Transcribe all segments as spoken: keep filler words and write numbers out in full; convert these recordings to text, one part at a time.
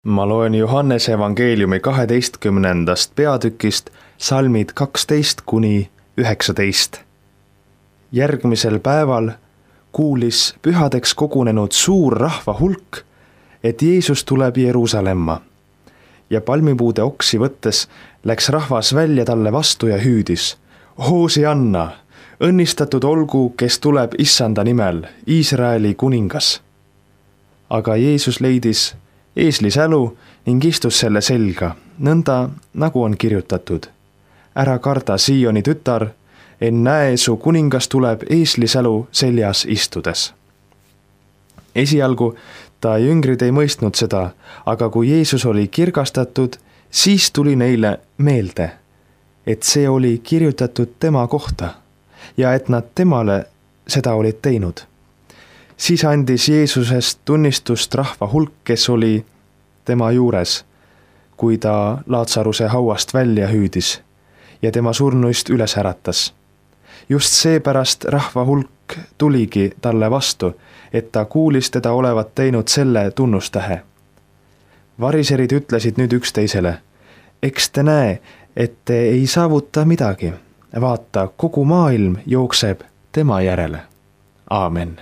Ma loen Johannese evangeeliumi kaheteistkümnendast peatükist salmid kaksteist kuni üheksateist. Järgmisel päeval kuulis pühadeks kogunenud suur rahva hulk, et Jeesus tuleb Jeruusalemma. Ja palmipuude oksi võttes läks rahvas välja talle vastu ja hüüdis: Hoosianna, õnnistatud olgu, kes tuleb Issanda nimel, Iisraeli kuningas. Aga Jeesus leidis eeslisälu ning istus selle selga, nõnda nagu on kirjutatud: ära karda, Sioni tütar, ennäe, su kuningas tuleb eeslisälu seljas istudes. Esialgu ta jüngrid ei mõistnud seda, aga kui Jeesus oli kirgastatud, siis tuli neile meelde, et see oli kirjutatud tema kohta ja et nad temale seda olid teinud. Siis andis Jeesusest tunnistust rahva hulk, kes oli tema juures, kui ta Laatsaruse hauast välja hüüdis ja tema surnuist üles äratas. Just seepärast rahva hulk tuligi talle vastu, et ta kuulis teda olevat teinud selle tunnustähe. Variserid ütlesid nüüd üksteisele: eks te näe, et te ei saavuta midagi. Vaata, kogu maailm jookseb tema järele. Aamen.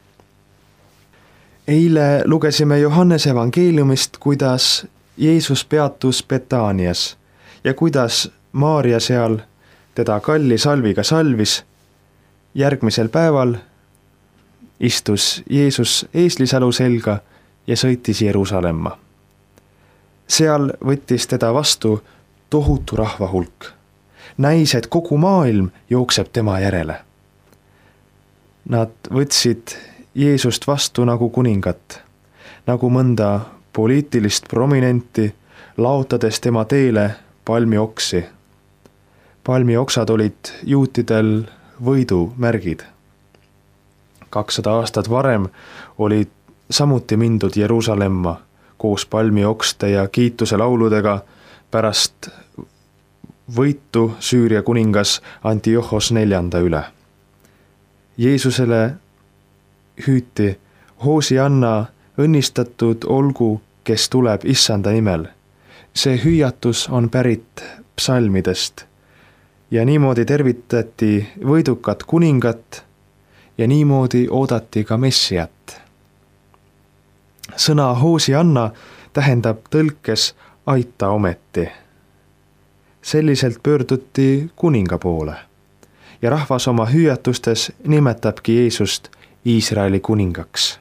Eile lugesime Johannese evangeeliumist, kuidas Jeesus peatus Betaanias ja kuidas Maaria seal teda kalli salviga salvis. Järgmisel päeval istus Jeesus eeslisälu selga ja sõitis Jeruusalemma. Seal võttis teda vastu tohutu rahva hulk. Näis, et kogu maailm jookseb tema järele. Nad võtsid Jeesust vastu nagu kuningat, nagu mõnda poliitilist prominenti, laotades tema teele palmioksi. Palmioksad olid juutidel võidumärgid. kakssada aastat varem olid samuti mindud Jeruusalemma koos palmiokste ja kiituse lauludega pärast võitu Süüria kuningas Antiochos neljanda üle. Jeesusele hüüti: Hoosianna, õnnistatud olgu, kes tuleb Issanda nimel. See hüüatus on pärit psalmidest ja niimoodi tervitati võidukat kuningat ja niimoodi oodati ka Messiat. Sõna Hoosianna tähendab tõlkes aita ometi. Selliselt pöörduti kuninga poole ja rahvas oma hüüatustes nimetabki Jeesust Iisraeli kuningaks.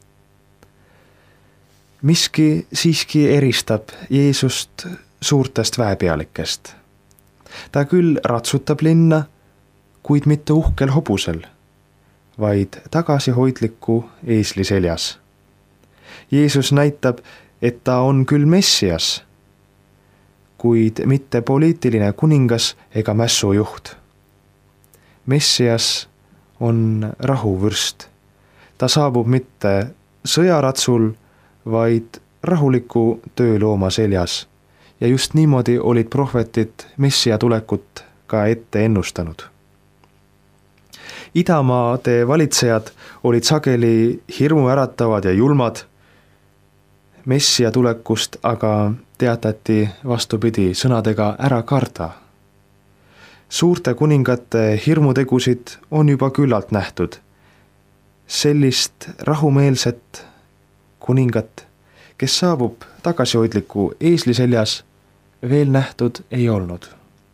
Miski siiski eristab Jeesust suurtest väepealikest. Ta küll ratsutab linna, kuid mitte uhkel hobusel, vaid tagasihoidliku eesli seljas. Jeesus näitab, et ta on küll Messias, kuid mitte poliitiline kuningas ega mässujuht. Messias on rahuvürst. Ta saabub mitte sõjaratsul, vaid rahuliku töölooma seljas. Ja just niimoodi olid prohvetid Messia tulekut ka ette ennustanud. Idamaade valitsejad olid sageli hirmuäratavad ja julmad. Messia tulekust aga teatati vastupidi sõnadega ära karda. Suurte kuningate hirmutegusid on juba küllalt nähtud. Sellist rahumeelset kuningat, kes saabub tagasihoidliku eesli seljas, veel nähtud ei olnud.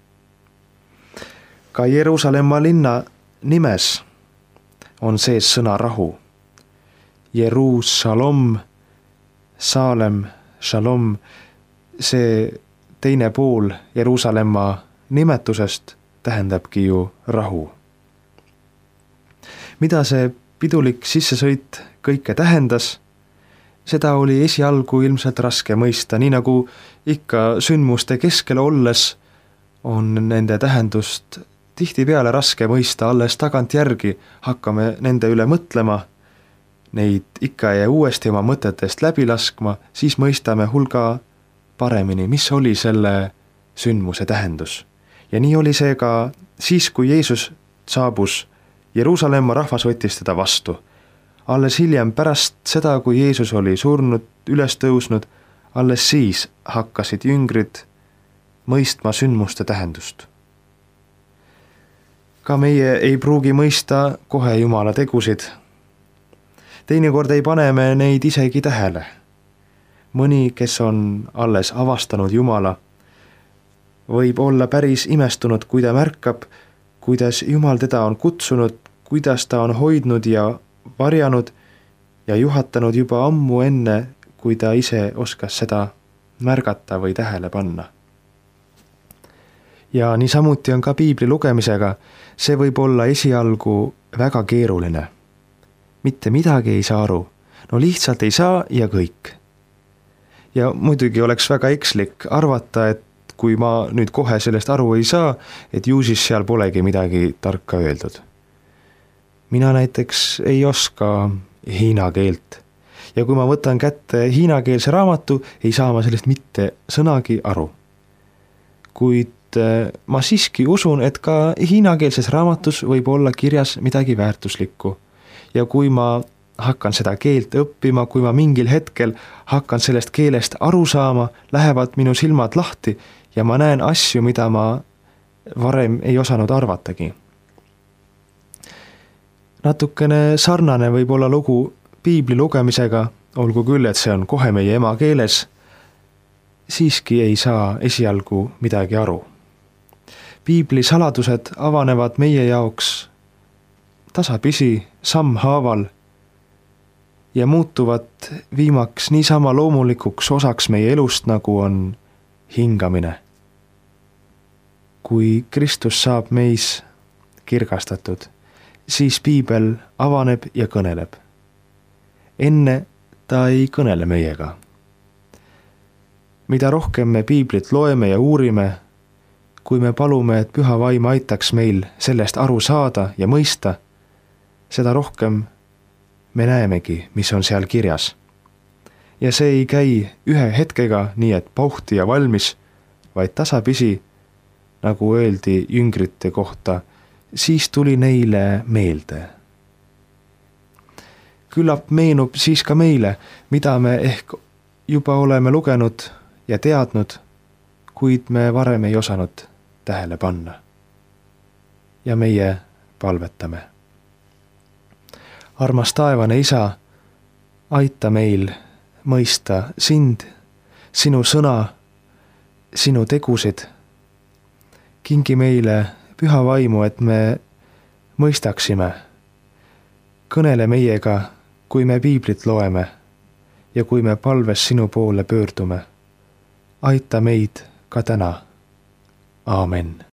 Ka Jeruusalemma linna nimes on sees sõna rahu. Jeruusalem, Saalem, Shalom, see teine pool Jeruusalemma nimetusest tähendabki ju rahu. Mida see pidulik sissesõit kõike tähendas, seda oli esialgu ilmselt raske mõista, nii nagu ikka sündmuste keskel olles on nende tähendust tihtipeale raske mõista, alles tagantjärgi hakkame nende üle mõtlema, neid ikka ja uuesti oma mõtetest läbi laskma, siis mõistame hulga paremini, mis oli selle sündmuse tähendus. Ja nii oli see ka siis, kui Jeesus saabus Jeruusalemma, rahvas võttis teda vastu. Alles hiljem pärast seda, kui Jeesus oli surnud, üles tõusnud, alles siis hakkasid jüngrid mõistma sündmuste tähendust. Ka meie ei pruugi mõista kohe Jumala tegusid. Teinekord ei pane me neid isegi tähele. Mõni, kes on alles avastanud Jumala, võib olla päris imestunud, kui ta märkab, kuidas Jumal teda on kutsunud, kuidas ta on hoidnud ja varjanud ja juhatanud juba ammu enne, kui ta ise oskas seda märgata või tähele panna. Ja niisamuti on ka piibli lugemisega, see võib olla esialgu väga keeruline. Mitte midagi ei saa aru, no lihtsalt ei saa ja kõik. Ja muidugi oleks väga ekslik arvata, et kui ma nüüd kohe sellest aru ei saa, et ju siis seal polegi midagi tarka öeldud. Mina näiteks ei oska hiina keelt ja kui ma võtan kätte hiinakeelse raamatu, ei saa ma sellest mitte sõnagi aru. Kuid ma siiski usun, et ka hiinakeelses raamatus võib olla kirjas midagi väärtuslikku. Ja kui ma hakkan seda keelt õppima, kui ma mingil hetkel hakkan sellest keelest aru saama, lähevad minu silmad lahti ja ma näen asju, mida ma varem ei osanud arvatagi. Natukene sarnane võib olla lugu piibli lugemisega, olgu küll, et see on kohe meie emakeeles, siiski ei saa esialgu midagi aru. Piibli saladused avanevad meie jaoks tasapisi sammhaaval ja muutuvad viimaks niisama loomulikuks osaks meie elust, nagu on hingamine. Kui Kristus saab meis kirgastatud, siis piibel avaneb ja kõneleb. Enne ta ei kõnele meiega. Mida rohkem me piiblit loeme ja uurime, kui me palume, et püha vaim aitaks meil sellest aru saada ja mõista, seda rohkem me näemegi, mis on seal kirjas. Ja see ei käi ühe hetkega nii, et pauhti ja valmis, vaid tasapisi, nagu öeldi jüngrite kohta, siis tuli neile meelde. Küllap meenub siis ka meile, mida me ehk juba oleme lugenud ja teadnud, kuid me varem ei osanud tähele panna. Ja meie palvetame. Armas taevane Isa, aita meil mõista sind, sinu sõna, sinu tegusid. Kingi meile püha vaimu, et me mõistaksime. Kõnele meiega, kui me piiblit loeme ja kui me palves sinu poole pöördume. Aita meid ka täna. Aamen.